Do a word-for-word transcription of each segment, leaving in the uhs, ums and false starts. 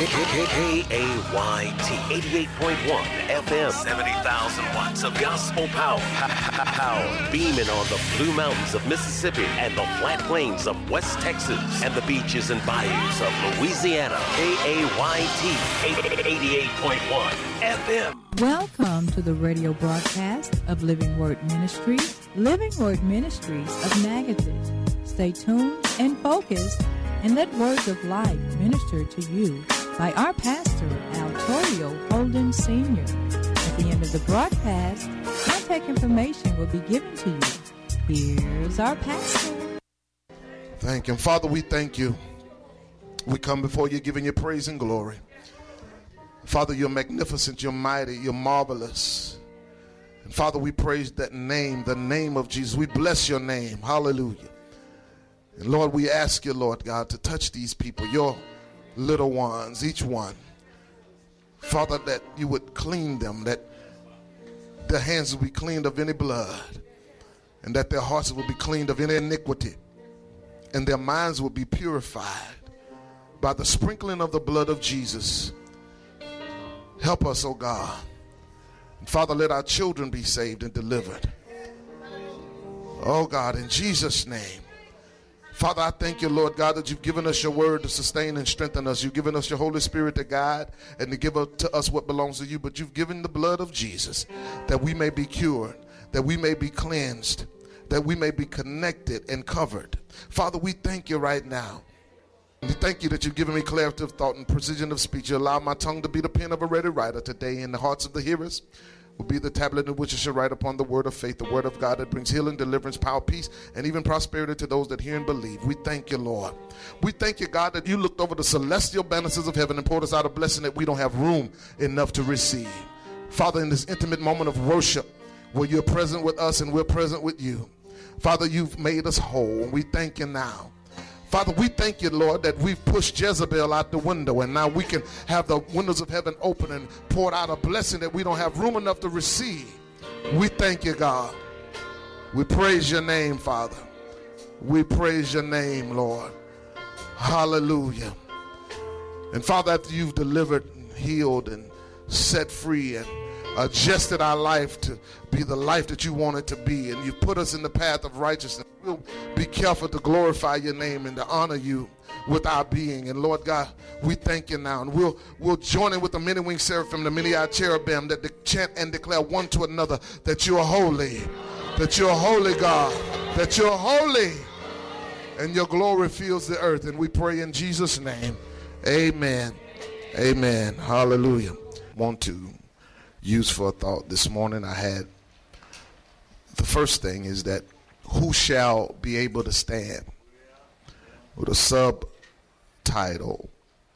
K A Y T eighty-eight point one F M, seventy thousand watts of gospel power. Power beaming on the Blue Mountains of Mississippi and the flat plains of West Texas and the beaches and bayous of Louisiana. K A Y T eighty-eight point one F M. Welcome to the radio broadcast of Living Word Ministries, Living Word Ministries of Natchitoches. Stay tuned and focused and let words of life minister to you by our pastor, Altorio Holden Senior At the end of the broadcast, contact information will be given to you. Here's our pastor. Thank you. Father, we thank you. We come before you giving you praise and glory. Father, you're magnificent, you're mighty, you're marvelous. And Father, we praise that name, the name of Jesus. We bless your name. Hallelujah. And Lord, we ask you, Lord God, to touch these people, your little ones, each one. Father, that you would clean them, that their hands will be cleaned of any blood, and that their hearts will be cleaned of any iniquity, and their minds will be purified by the sprinkling of the blood of Jesus. Help us, oh God. And Father, let our children be saved and delivered. Oh God, in Jesus' name. Father, I thank you, Lord God, that you've given us your word to sustain and strengthen us. You've given us your Holy Spirit to guide and to give to us what belongs to you. But you've given the blood of Jesus that we may be cured, that we may be cleansed, that we may be connected and covered. Father, we thank you right now. We thank you that you've given me clarity of thought and precision of speech. You allow my tongue to be the pen of a ready writer today in the hearts of the hearers. Will be the tablet in which you shall write upon the word of faith, the word of God that brings healing, deliverance, power, peace, and even prosperity to those that hear and believe. We thank you, Lord. We thank you, God, that you looked over the celestial banisters of heaven and poured us out a blessing that we don't have room enough to receive. Father, in this intimate moment of worship, where you're present with us and we're present with you, Father, you've made us whole, and we thank you now. Father, we thank you, Lord, that we've pushed Jezebel out the window, and now we can have the windows of heaven open and poured out a blessing that we don't have room enough to receive. We thank you, God. We praise your name, Father. We praise your name, Lord. Hallelujah. And Father, after you've delivered and healed and set free and adjusted our life to be the life that you want it to be, and you've put us in the path of righteousness, we'll be careful to glorify your name and to honor you with our being. And Lord God, we thank you now, and we'll we'll join in with the many winged seraphim, the many-eyed cherubim, that de- chant and declare one to another that you are holy, that you're holy, God, that you're holy, and your glory fills the earth. And we pray in Jesus' name, amen, amen, hallelujah. Want to use for a thought this morning, I had the first thing is that who shall be able to stand, with a subtitle,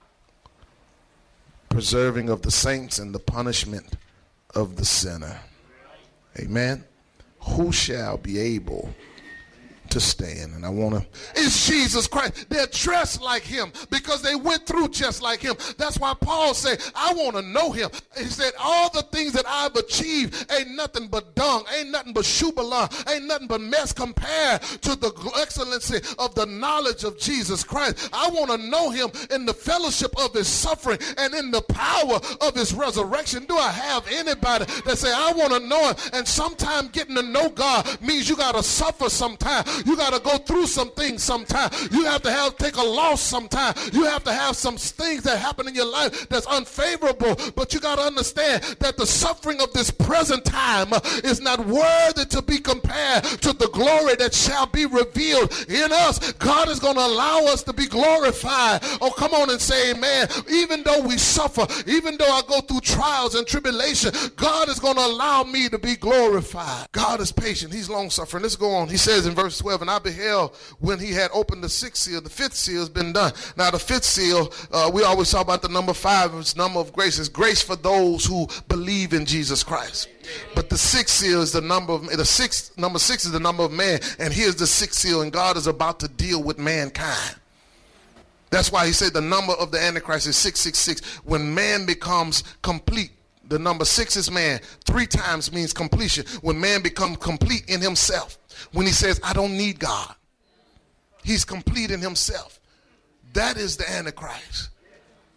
preserving of the saints and the punishment of the sinner. Amen. Who shall be able to stand? And I want to, it's Jesus Christ. They're dressed like him because they went through just like him. That's why Paul said, I want to know him. He said, all the things that I've achieved ain't nothing but dung, ain't nothing but shubalah, ain't nothing but mess compared to the excellency of the knowledge of Jesus Christ. I want to know him in the fellowship of his suffering and in the power of his resurrection. Do I have anybody that say, I want to know him? And sometimes getting to know God means you got to suffer sometime. You got to go through some things sometime. You have to have take a loss sometime. You have to have some things that happen in your life that's unfavorable. But you got to understand that the suffering of this present time is not worthy to be compared to the glory that shall be revealed in us. God is going to allow us to be glorified. Oh, come on and say amen. Even though we suffer, even though I go through trials and tribulation, God is going to allow me to be glorified. God is patient. He's long suffering. Let's go on. He says in verse twelve, and I beheld when he had opened the sixth seal, the fifth seal has been done. Now the fifth seal, uh, we always talk about the number five, it's number of grace. It's grace for those who believe in Jesus Christ. But the sixth seal is the number of, the sixth, number six is the number of man. And here's the sixth seal, and God is about to deal with mankind. That's why he said the number of the Antichrist is six six six. When man becomes complete, the number six is man. Three times means completion. When man becomes complete in himself. When he says, I don't need God. He's complete in himself. That is the Antichrist.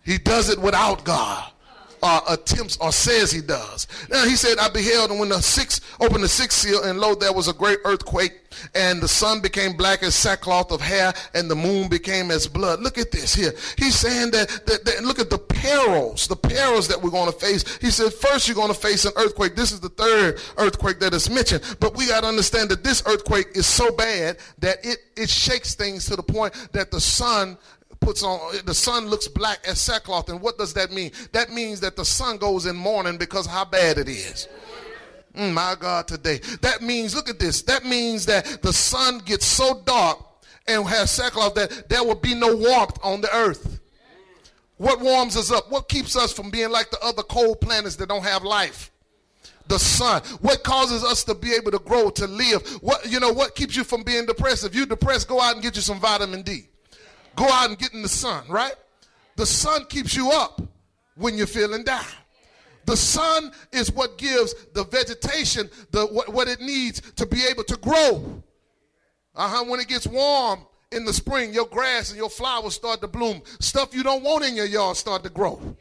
He does it without God. Uh, attempts or says he does. Now he said, I beheld, and when the sixth opened the sixth seal, and lo, there was a great earthquake, and the sun became black as sackcloth of hair, and the moon became as blood. Look at this here. He's saying that, that, that look at the perils, the perils that we're going to face. He said, first you're going to face an earthquake. This is the third earthquake that is mentioned. But we got to understand that this earthquake is so bad that it, it shakes things to the point that the sun puts on, the sun looks black as sackcloth. And what does that mean? That means that the sun goes in mourning because of how bad it is. Mm, my God, today. That means, look at this. That means that the sun gets so dark and has sackcloth that there will be no warmth on the earth. What warms us up? What keeps us from being like the other cold planets that don't have life? The sun. What causes us to be able to grow, to live? What, you know, what keeps you from being depressed? If you're depressed, go out and get you some vitamin D. Go out and get in the sun, right? The sun keeps you up when you're feeling down. The sun is what gives the vegetation the what, what it needs to be able to grow. Uh-huh. When it gets warm in the spring, your grass and your flowers start to bloom. Stuff you don't want in your yard start to grow.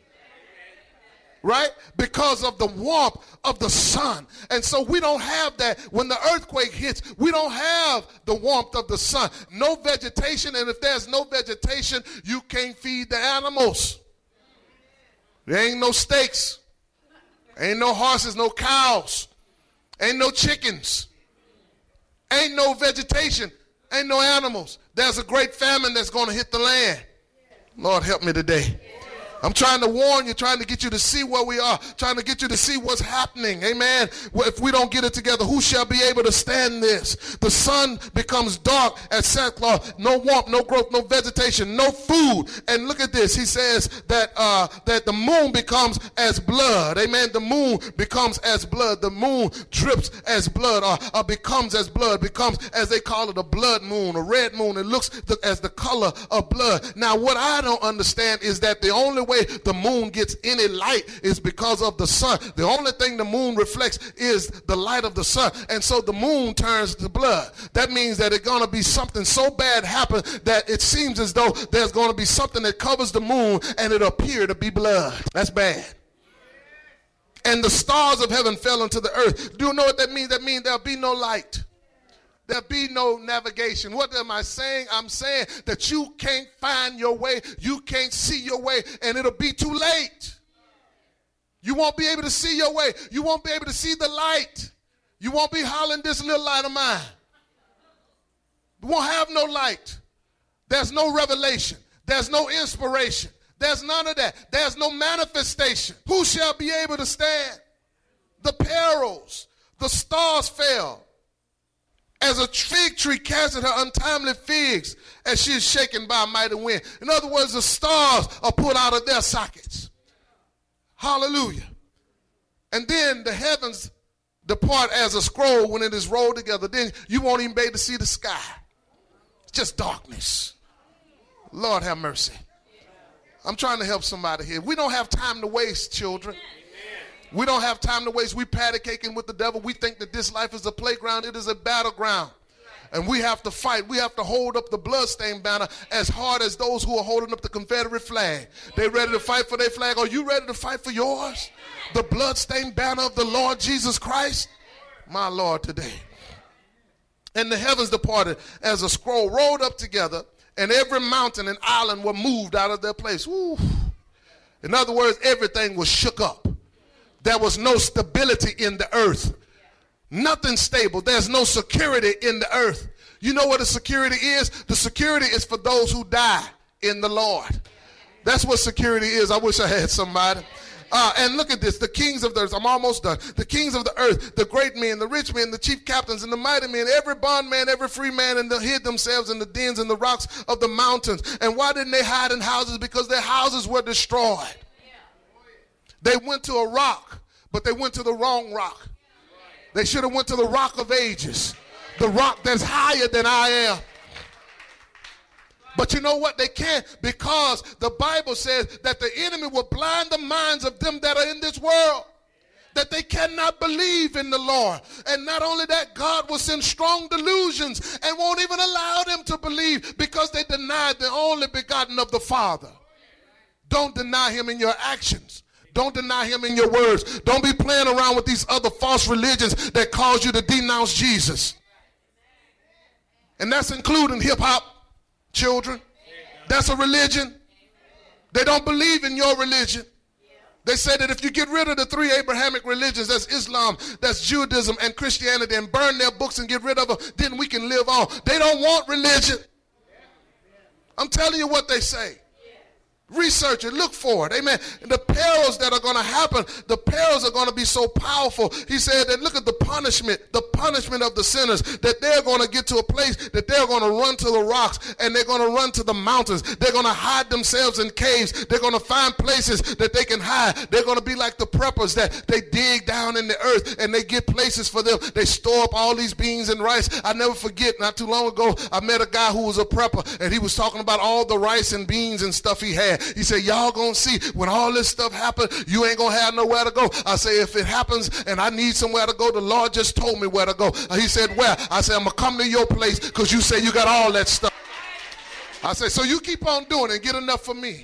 Right? Because of the warmth of the sun. And so we don't have that. When the earthquake hits, we don't have the warmth of the sun. No vegetation, and if there's no vegetation, you can't feed the animals. There ain't no steaks. Ain't no horses, no cows. Ain't no chickens. Ain't no vegetation. Ain't no animals. There's a great famine that's going to hit the land. Lord, help me today. I'm trying to warn you, trying to get you to see where we are, trying to get you to see what's happening. Amen. Well, if we don't get it together, who shall be able to stand this? The sun becomes dark as sackcloth, no warmth, no growth, no vegetation, no food. And look at this. He says that uh, that the moon becomes as blood. Amen. The moon becomes as blood. The moon drips as blood, or, or becomes as blood, becomes, as they call it, a blood moon, a red moon. It looks the, as the color of blood. Now, what I don't understand is that the only way the moon gets any light is because of the sun. The only thing the moon reflects is the light of the sun. And so the moon turns to blood. That means that it's going to be something so bad happen that it seems as though there's going to be something that covers the moon and it appear to be blood. That's bad. And the stars of heaven fell into the earth. Do you know what that means? That means there'll be no light. There'll be no navigation. What am I saying? I'm saying that you can't find your way. You can't see your way, and it'll be too late. You won't be able to see your way. You won't be able to see the light. You won't be hollering, this little light of mine. You won't have no light. There's no revelation. There's no inspiration. There's none of that. There's no manifestation. Who shall be able to stand? The perils. The stars fell. As a fig tree casted her untimely figs as she is shaken by a mighty wind. In other words, the stars are pulled out of their sockets. Hallelujah. And then the heavens depart as a scroll when it is rolled together. Then you won't even be able to see the sky. It's just darkness. Lord have mercy. I'm trying to help somebody here. We don't have time to waste, children. We don't have time to waste. We patty caking with the devil. We think that this life is a playground. It is a battleground. And we have to fight. We have to hold up the bloodstained banner as hard as those who are holding up the Confederate flag. They ready to fight for their flag. Are you ready to fight for yours? The bloodstained banner of the Lord Jesus Christ? My Lord, today. And the heavens departed as a scroll rolled up together, and every mountain and island were moved out of their place. Woo. In other words, everything was shook up. There was no stability in the earth. Nothing stable. There's no security in the earth. You know what the security is? The security is for those who die in the Lord. That's what security is. I wish I had somebody. Uh, and look at this. The kings of the earth. I'm almost done. The kings of the earth, the great men, the rich men, the chief captains, and the mighty men, every bondman, every free man, and they hid themselves in the dens and the rocks of the mountains. And why didn't they hide in houses? Because their houses were destroyed. They went to a rock, but they went to the wrong rock. They should have went to the rock of ages, the rock that's higher than I am. But you know what? They can't, because the Bible says that the enemy will blind the minds of them that are in this world, that they cannot believe in the Lord. And not only that, God will send strong delusions and won't even allow them to believe because they denied the only begotten of the Father. Don't deny him in your actions. Don't deny him in your words. Don't be playing around with these other false religions that cause you to denounce Jesus. And that's including hip-hop, children. That's a religion. They don't believe in your religion. They say that if you get rid of the three Abrahamic religions, that's Islam, that's Judaism, and Christianity, and burn their books and get rid of them, then we can live on. They don't want religion. I'm telling you what they say. Research it, look for it, amen. And the perils that are going to happen, the perils are going to be so powerful. He said that look at the punishment, the punishment of the sinners, that they're going to get to a place that they're going to run to the rocks and they're going to run to the mountains. They're going to hide themselves in caves. They're going to find places that they can hide. They're going to be like the preppers that they dig down in the earth and they get places for them. They store up all these beans and rice. I never forget, not too long ago, I met a guy who was a prepper and he was talking about all the rice and beans and stuff he had. He said, y'all gonna see when all this stuff happens, you ain't gonna have nowhere to go. I say, if it happens and I need somewhere to go, the Lord just told me where to go. He said, where? I said, I'm gonna come to your place because you say you got all that stuff. I said, so you keep on doing it and get enough for me.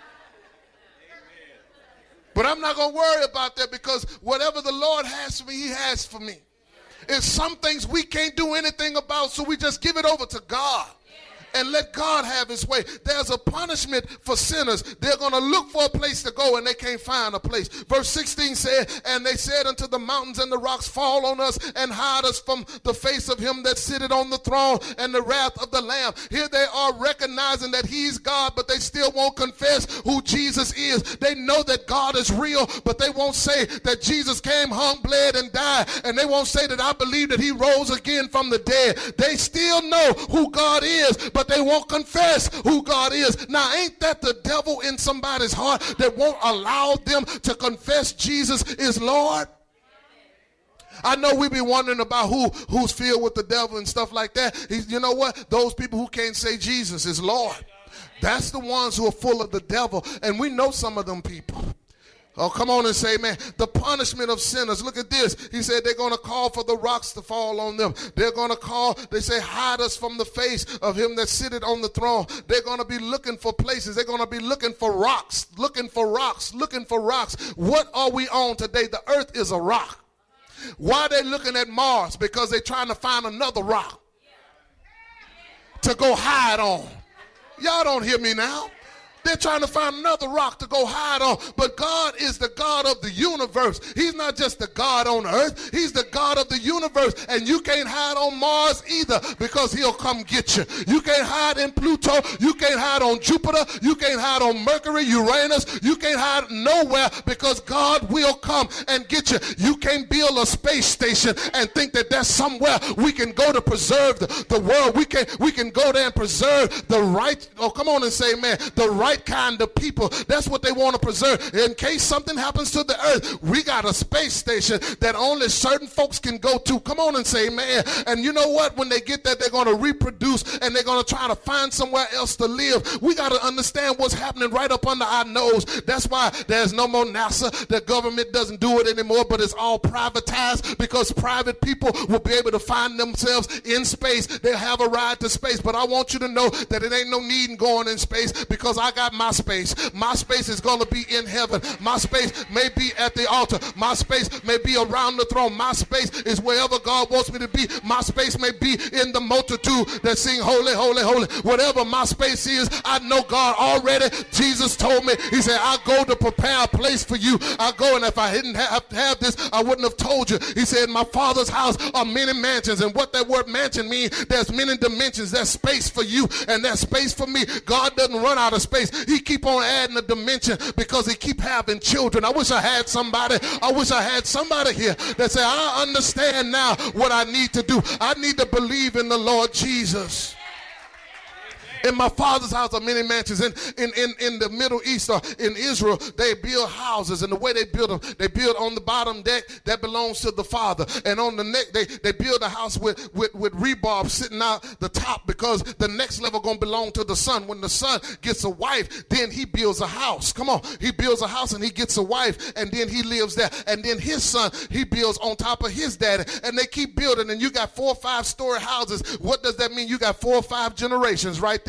But I'm not gonna worry about that because whatever the Lord has for me, he has for me. It's some things we can't do anything about, so we just give it over to God. And let God have his way. There's a punishment for sinners. They're going to look for a place to go and they can't find a place. Verse sixteen said, and they said unto the mountains and the rocks, fall on us and hide us from the face of him that sitteth on the throne and the wrath of the Lamb. Here they are recognizing that he's God, but they still won't confess who Jesus is. They know that God is real, but they won't say that Jesus came, hung, bled, and died. And they won't say that I believe that he rose again from the dead. They still know who God is, but they won't confess who God is. Now, ain't that the devil in somebody's heart that won't allow them to confess Jesus is Lord? I know we be wondering about who who's filled with the devil and stuff like that. He's, you know what? Those people who can't say Jesus is Lord. That's the ones who are full of the devil. And we know some of them people. Oh, come on and say, man, the punishment of sinners. Look at this. He said they're going to call for the rocks to fall on them. They're going to call, they say, hide us from the face of him that sitteth on the throne. They're going to be looking for places. They're going to be looking for rocks, looking for rocks, looking for rocks. What are we on today? The earth is a rock. Why are they looking at Mars? Because they're trying to find another rock to go hide on. Y'all don't hear me now. They're trying to find another rock to go hide on. But God is the God of the universe. He's not just the God on earth. He's the God of the universe. And you can't hide on Mars either because he'll come get you. You can't hide in Pluto. You can't hide on Jupiter. You can't hide on Mercury, Uranus. You can't hide nowhere because God will come and get you. You can't build a space station and think that that's somewhere we can go to preserve the, the world. We can, we can go there and preserve the right. Oh, come on and say, man, the right kind of people. That's what they want to preserve. In case something happens to the earth, we got a space station that only certain folks can go to. Come on and say, man. And you know what? When they get that, they're going to reproduce and they're going to try to find somewhere else to live. We got to understand what's happening right up under our nose. That's why there's no more NASA. The government doesn't do it anymore, but it's all privatized because private people will be able to find themselves in space. They'll have a ride to space. But I want you to know that it ain't no need in going in space because I got my space. My space is going to be in heaven. My space may be at the altar. My space may be around the throne. My space is wherever God wants me to be. My space may be in the multitude that sing holy, holy, holy. Whatever my space is, I know God already. Jesus told me, he said, I go to prepare a place for you. I go, and if I didn't have to have this, I wouldn't have told you. He said, my Father's house are many mansions. And what that word mansion means, there's many dimensions. There's space for you and there's space for me. God doesn't run out of space. He keep on adding a dimension because he keep having children. I wish I had somebody. I wish I had somebody here that say, I understand now what I need to do. I need to believe in the Lord Jesus. In my Father's house are many mansions. In, in, in, in the Middle East or in Israel, they build houses. And the way they build them, they build on the bottom deck that belongs to the Father. And on the neck, they, they build a house with, with, with rebar sitting out the top because the next level going to belong to the son. When the son gets a wife, then he builds a house. Come on. He builds a house and he gets a wife and then he lives there. And then his son, he builds on top of his daddy. And they keep building and you got four or five story houses. What does that mean? You got four or five generations right there.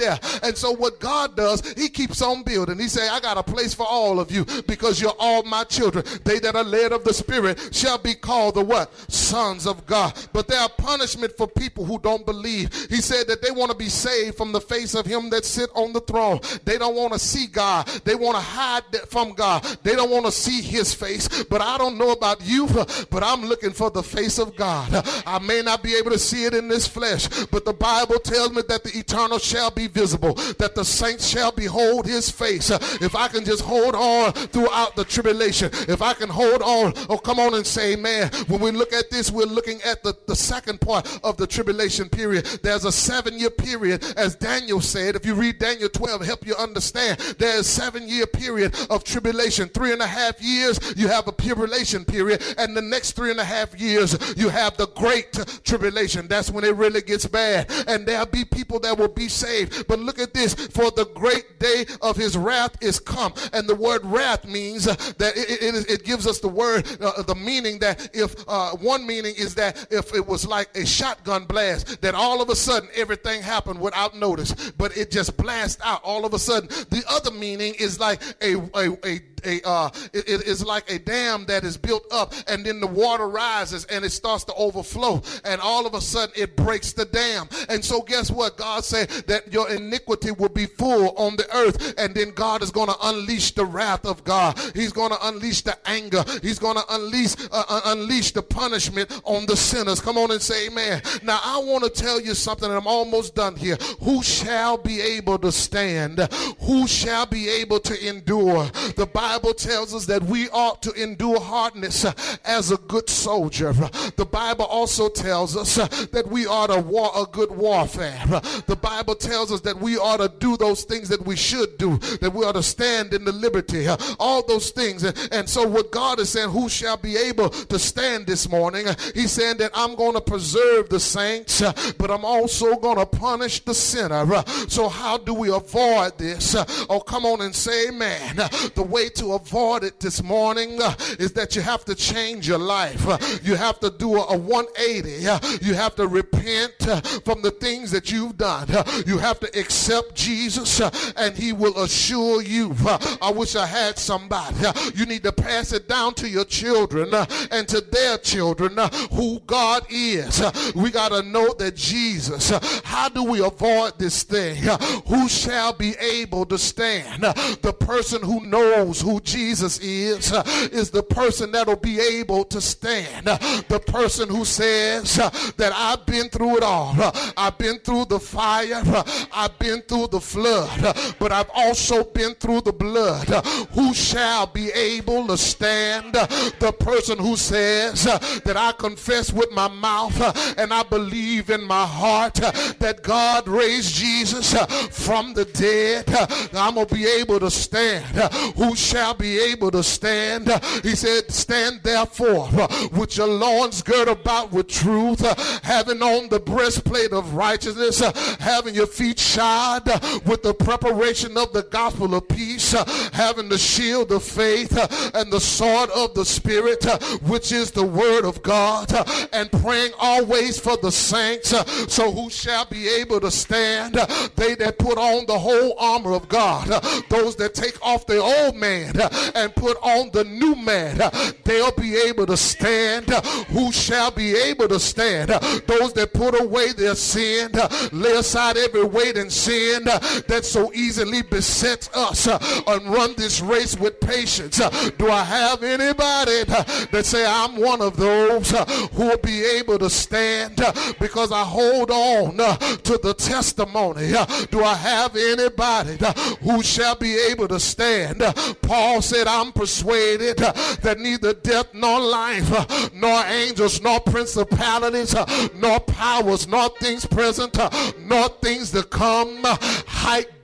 there. And so what God does, he keeps on building. He say, I got a place for all of you because you're all my children. They that are led of the Spirit shall be called the what? Sons of God. But there are punishment for people who don't believe. He said that they want to be saved from the face of him that sit on the throne. They don't want to see God. They want to hide from God. They don't want to see his face. But I don't know about you, but I'm looking for the face of God. I may not be able to see it in this flesh, but the Bible tells me that the eternal shall be visible, that the saints shall behold his face. If I can just hold on throughout the tribulation, if I can hold on, oh come on and say amen. When we look at this, we're looking at the, the second part of the tribulation period. There's a seven year period, as Daniel said. If you read Daniel twelve, help you understand, there's a seven year period of tribulation. Three and a half years you have a tribulation period, and the next three and a half years you have the great tribulation. That's when it really gets bad, and there'll be people that will be saved. But look at this, for the great day of his wrath is come. And the word wrath means uh, that it, it, it gives us the word, uh, the meaning that if uh, one meaning is that if it was like a shotgun blast, that all of a sudden everything happened without notice, but it just blasts out all of a sudden. The other meaning is like a a, a A, uh, it, it is like a dam that is built up, and then the water rises and it starts to overflow, and all of a sudden it breaks the dam. And so guess what? God said that your iniquity will be full on the earth, and then God is going to unleash the wrath of God. He's going to unleash the anger. He's going to unleash uh, unleash the punishment on the sinners. Come on and say amen. Now I want to tell you something, and I'm almost done here. Who shall be able to stand? Who shall be able to endure? The Bible Bible tells us that we ought to endure hardness uh, as a good soldier. The Bible also tells us uh, that we ought to war a good warfare. The Bible tells us that we ought to do those things that we should do, that we ought to stand in the liberty, uh, all those things. And so what God is saying, who shall be able to stand this morning? Uh, he's saying that I'm going to preserve the saints, uh, but I'm also going to punish the sinner. Uh, so how do we avoid this? Uh, oh, come on and say amen. Uh, the way to avoid it this morning uh, is that you have to change your life. Uh, you have to do a, a one eighty. Uh, you have to repent uh, from the things that you've done. Uh, you have to accept Jesus uh, and he will assure you. Uh, I wish I had somebody. Uh, you need to pass it down to your children uh, and to their children uh, who God is. Uh, we got to know that Jesus. Uh, how do we avoid this thing? Uh, who shall be able to stand? Uh, the person who knows who Jesus is uh, is the person that'll be able to stand. Uh, the person who says uh, that I've been through it all. Uh, I've been through the fire. Uh, I've been through the flood. Uh, but I've also been through the blood. Uh, who shall be able to stand? Uh, the person who says uh, that I confess with my mouth uh, and I believe in my heart uh, that God raised Jesus uh, from the dead. Uh, I'm going to be able to stand. Uh, who shall be able to stand? Uh, he said, stand therefore uh, with your loins girt about with truth, uh, having on the breastplate of righteousness, uh, having your feet shod uh, with the preparation of the gospel of peace, uh, having the shield of faith uh, and the sword of the Spirit, uh, which is the word of God, uh, and praying always for the saints. Uh, so who shall be able to stand? Uh, they that put on the whole armor of God, uh, those that take off the old man uh, and put on the new man, uh, they'll be able to stand. Uh, who shall be able to stand? Uh, those that put away their sin, uh, lay aside every weight and sin uh, that so easily besets us, uh, and run this race with patience. Uh, do I have anybody uh, that say I'm one of those uh, who will be able to stand uh, because I hold on uh, to the testimony? Uh, do I have anybody uh, who shall be able to stand? Uh, Paul said, I'm persuaded uh, that neither death nor life, uh, nor angels, nor principalities, uh, nor powers, nor things present, uh, nor things to come, uh, height,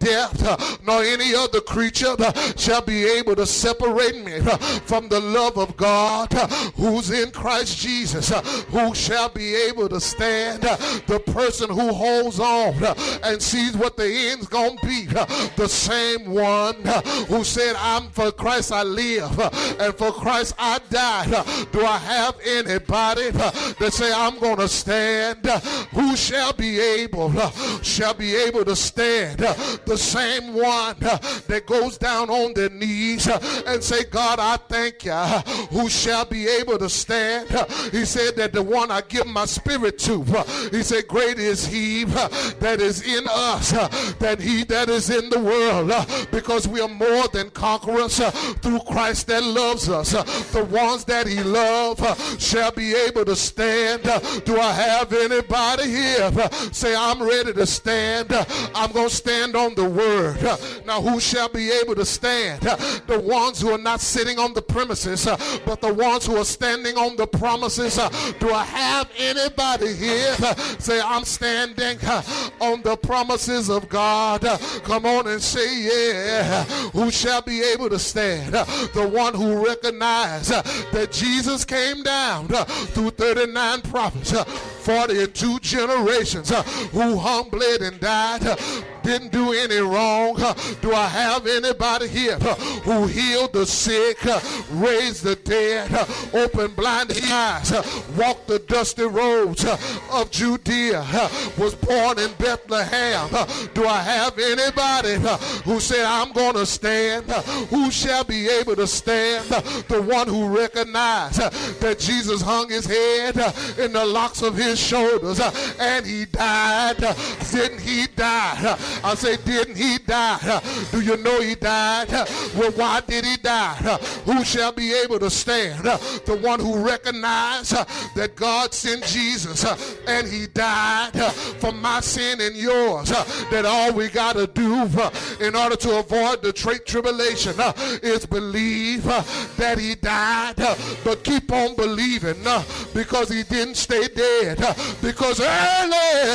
death, nor any other creature shall be able to separate me from the love of God who's in Christ Jesus. Who shall be able to stand? The person who holds on and sees what the end's gonna be. The same one who said, I'm for Christ I live and for Christ I die. Do I have anybody that say I'm gonna stand? Who shall be able shall be able to stand? The same one that goes down on their knees and say, God, I thank you. Who shall be able to stand? He said that the one I give my spirit to, he said, great is he that is in us than he that is in the world, because we are more than conquerors through Christ that loves us. The ones that he loves shall be able to stand. Do I have anybody here say, I'm ready to stand? I'm going to stand on the word. Now who shall be able to stand? The ones who are not sitting on the premises, but the ones who are standing on the promises. Do I have anybody here say, I'm standing on the promises of God? Come on and say, yeah. Who shall be able to stand? The one who recognized that Jesus came down through thirty-nine prophets, forty-two generations, who hung, bled, and died, didn't do any wrong. Do I have anybody here who healed the sick, raised the dead, opened blinded eyes, walked the dusty roads of Judea, was born in Bethlehem? Do I have anybody who said, I'm going to stand? Who shall be able to stand? The one who recognized that Jesus hung his head in the locks of his shoulders and he died. Didn't he die? I say, didn't he die? Do you know he died? Well, why did he die? Who shall be able to stand? The one who recognized that God sent Jesus and he died for my sin and yours. That all we got to do in order to avoid the great tribulation is believe that he died, but keep on believing because he didn't stay dead. Because early,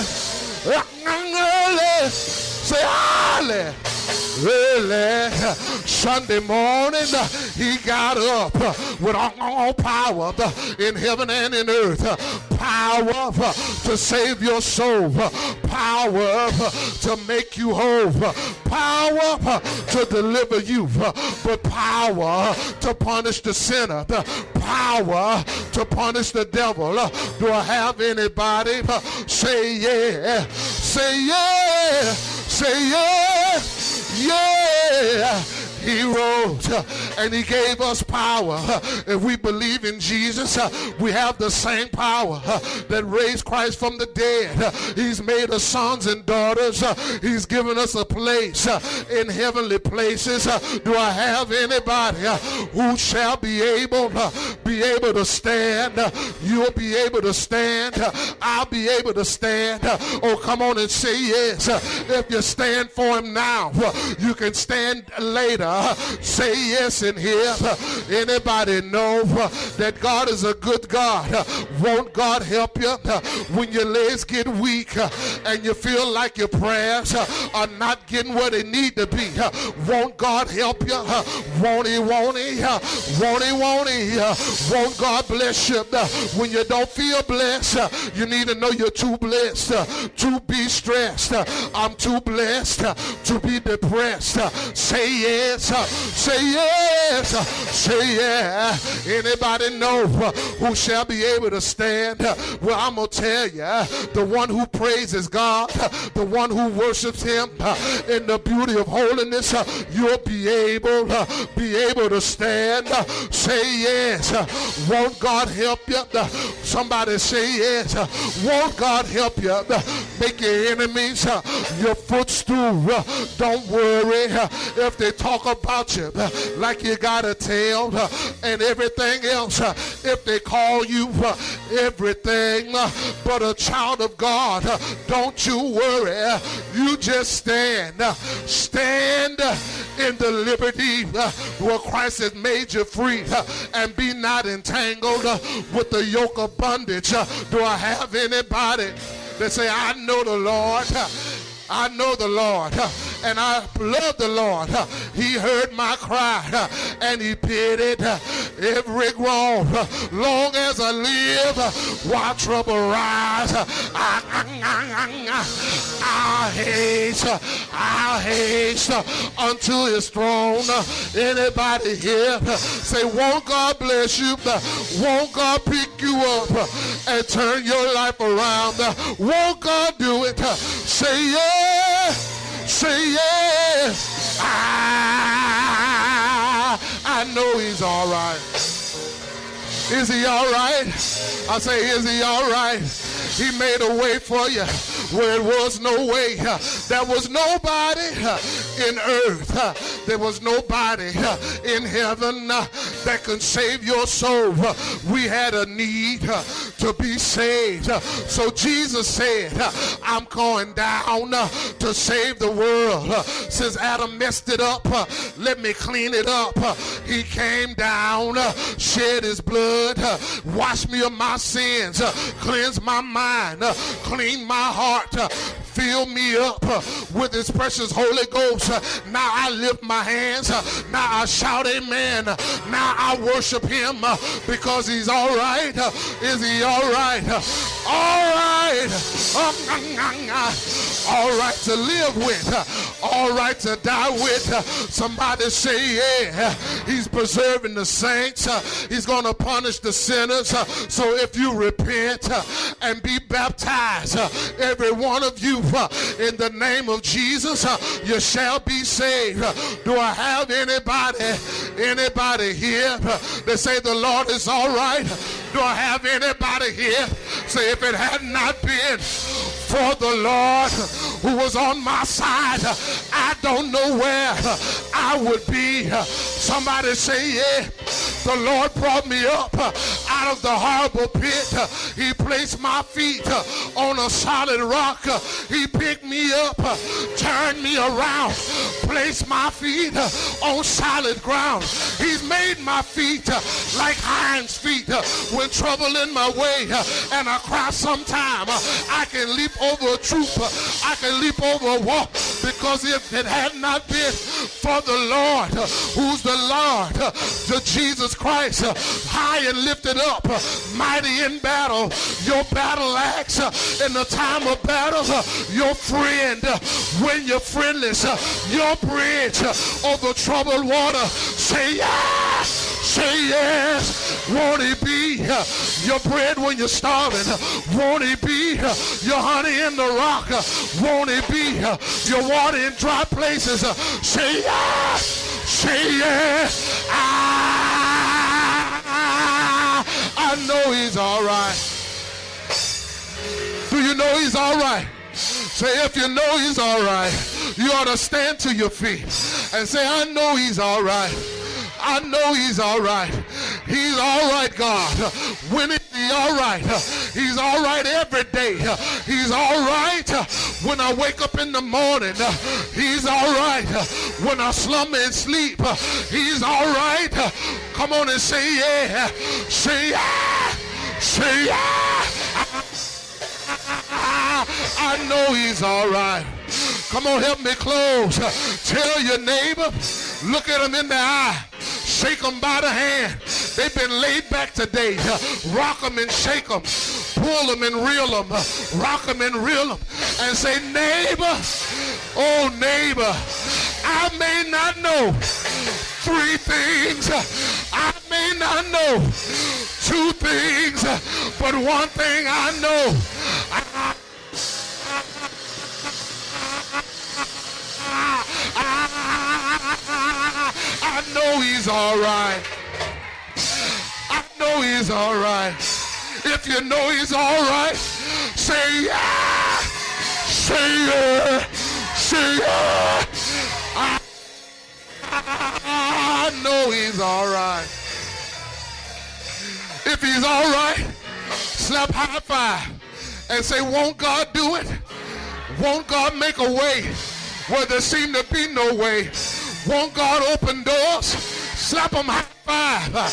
early, say early, early Sunday morning, he got up with all power in heaven and in earth. Power to save your soul. Power to make you whole. Power to deliver you. But power to punish the sinner. Power to punish the devil. Do I have anybody? Say yeah. Say yeah. Say yeah. Yeah. He rose and he gave us power. If we believe in Jesus, we have the same power that raised Christ from the dead. He's made us sons and daughters. He's given us a place in heavenly places. Do I have anybody who shall be able be able to stand? You'll be able to stand. I'll be able to stand. Oh, come on and say yes. If you stand for him now, you can stand later. Say yes in here. Anybody know that God is a good God? Won't God help you when your legs get weak and you feel like your prayers are not getting where they need to be? Won't God help you? Won't he, won't he? Won't he, won't he? Won't God bless you when you don't feel blessed? You need to know you're too blessed to be stressed. I'm too blessed to be depressed. Say yes. Say yes. Say yeah. Anybody know who shall be able to stand? Well, I'm going to tell you, the one who praises God, the one who worships him in the beauty of holiness, you'll be able, be able to stand. Say yes. Won't God help you? Somebody say yes. Won't God help you? Make your enemies your footstool. Don't worry if they talk about you like you got a tail and everything else. If they call you everything but a child of God, don't you worry. You just stand. Stand in the liberty where Christ has made you free, and be not entangled with the yoke of bondage. Do I have anybody that say, I know the Lord? I know the Lord. and I love the Lord. He heard my cry, and he pitied every groan. Long as I live, while trouble rise, I, I, I, I haste, I haste unto his throne. Anybody here say, won't God bless you? Won't God pick you up and turn your life around? Won't God do it? Say yes, say yes. I, I know he's all right. Is he all right? I say, is he all right? He made a way for you where it was no way. There was nobody in earth. There was nobody in heaven that could save your soul. We had a need to be saved. So Jesus said, I'm going down to save the world. Since Adam messed it up, let me clean it up. He came down, shed his blood, washed me of my sins, cleanse my mind, clean my heart, fill me up with his precious Holy Ghost. Now I lift my hands, now I shout amen, now I worship him because he's all right. Is he all right? All right. All right to live with, all right to die with. Somebody say yeah. He's preserving the saints, he's going to punish the sinners. So if you repent and be baptized, every one of you, in the name of Jesus, you shall be saved. Do I have anybody, anybody here that say the Lord is all right? Do I have anybody here say if it had not been for the Lord who was on my side, I don't know where I would be? Somebody say yeah. The Lord brought me up out of the horrible pit. He placed my feet on a solid rock. He picked me up, turned me around, placed my feet on solid ground. He's made my feet like hinds feet when trouble in my way and I cry sometime. I can leap over a troop, I can leap over a wall, because if it had not been for the Lord, who's the Lord, the Jesus Christ, high and lifted up, mighty in battle, your battle axe in the time of battle, your friend when you're friendless, your bridge over troubled water. Say yes, say yes. Won't he be your bread when you're starving? Won't he be your honey in the rock? Won't he be your water in dry places? Say yes, say yes. I, I know he's all right. Do you know he's all right? Say, if you know he's all right, you ought to stand to your feet and say, I know he's all right. I know he's all right. He's all right, God. When is he all right? He's all right every day. He's all right when I wake up in the morning. He's all right when I slumber and sleep. He's all right. Come on and say yeah. Say yeah. Say yeah. I know he's all right. Come on, help me close. Tell your neighbor, look at him in the eye. Shake them by the hand. They've been laid back today. Rock them and shake them. Pull them and reel them. Rock them and reel them. And say, neighbor, oh neighbor, I may not know three things. I may not know two things. But one thing I know. I, I know he's all right. I know he's all right. If you know he's all right, say yeah. Say yeah. Say yeah. I, I know he's all right. If he's all right, slap high five and say, won't God do it? Won't God make a way where there seemed to be no way? Won't God open doors? Slap them high five